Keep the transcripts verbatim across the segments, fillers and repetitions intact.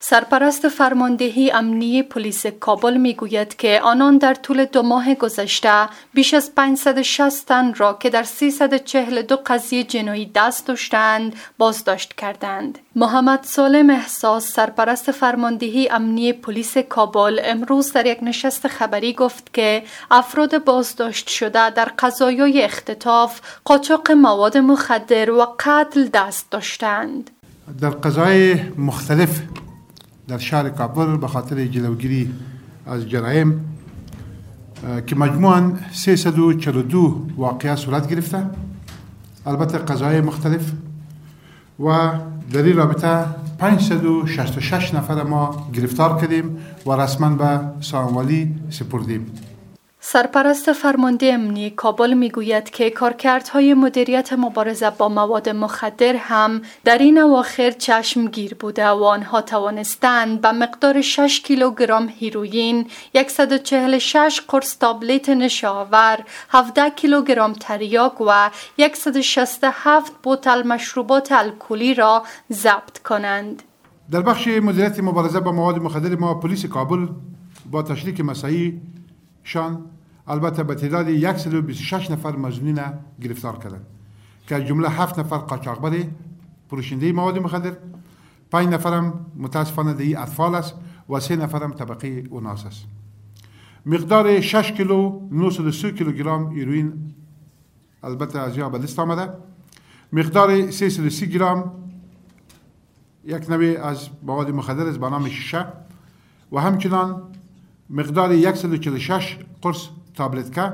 سرپرست فرماندهی امنیتی پلیس کابل میگوید که آنان در طول دو ماه گذشته بیش از پانصد و شصت تن را که در سیصد و چهل و دو قضیه جنایی دست داشتند بازداشت کردند. محمد سالم احساس، سرپرست فرماندهی امنیتی پلیس کابل، امروز در یک نشست خبری گفت که افراد بازداشت شده در قضایای اختطاف، قاچاق مواد مخدر و قتل دست داشتند. در قضای مختلف در شهر کابل به خاطر جلوگیری از جرایم که مجموعاً سیصد و چهل و دو واقعه صورت گرفته، البته قضای مختلف، و در این رابطه پانصد و شصت و شش نفر ما گرفتار کردیم و رسما به سامانوالی سپردیم. سرپرست فرمانده امنیتی کابل میگوید که کارکردهای مدیریت مبارزه با مواد مخدر هم در این اواخر چشمگیر بوده و آنها توانستند به مقدار شش کیلوگرم هیروئین، صد و چهل و شش قرص تابلت نشاور، هفده کیلوگرم تریاک و صد و شصت و هفت بوتل مشروبات الکلی را ضبط کنند. در بخش مدیریت مبارزه با مواد مخدر ما پلیس کابل با تشریک مساعی شان البته به تعداد صد و بیست و شش نفر مظنون گرفتار کردند که از جمله هفت نفر قاچاقبر فروشنده مواد مخدر، پنج نفرم متاسفانه دهی اطفال است و سه نفرم طبقه اوناس است. مقدار شش کیلو نهصد و سی کیلوگرم هیروئین البته از یا به دست آمده، مقدار سیصد و سی گرم یک نوع از مواد مخدر است به نام شیشه و همچنان مقدار صد و چهل و شش قرص تابلتکا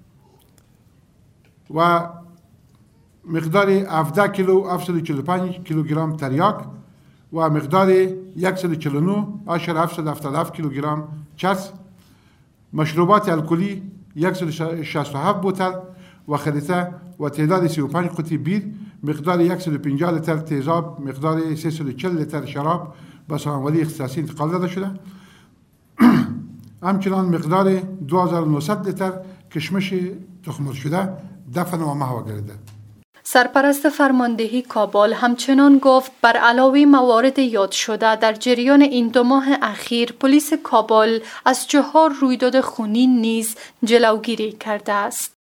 و مقدار هفده کیلو هفتصد و چهل و پنج کیلوگرم تریاک و مقدار صد و چهل و نه اشار هفتصد و هفتاد و هفت کیلوگرم چرس، مشروبات الکلی صد و شصت و هفت بوتل و خریطه و تعداد سی و پنج قطعه بیر، مقدار صد و پنجاه لیتر تیزاب، مقدار سیصد و چهل لیتر شراب به سامانوالی اختصاصی انتقال داده شده. همچنان مقدار دو هزار و نهصد لیتر کشمش تخمر شده دفن و محو گردیده. سرپرست فرماندهی کابل همچنان گفت بر علاوه موارد یاد شده در جریان این دو ماه اخیر پلیس کابل از چهار رویداد خونین نیز جلوگیری کرده است.